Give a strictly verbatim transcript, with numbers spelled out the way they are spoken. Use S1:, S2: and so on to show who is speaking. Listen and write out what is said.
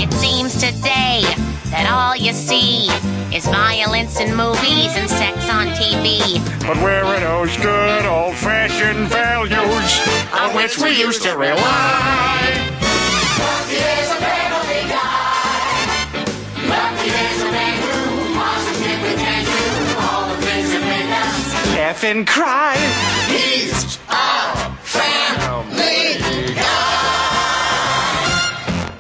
S1: It seems today that all you see is violence in movies and sex on T V.
S2: But where are those good old-fashioned values on which we used to rely?
S3: Lucky is a family guy. Lucky is a man who positively can do all the things that make us
S2: F and cry.
S3: He's a family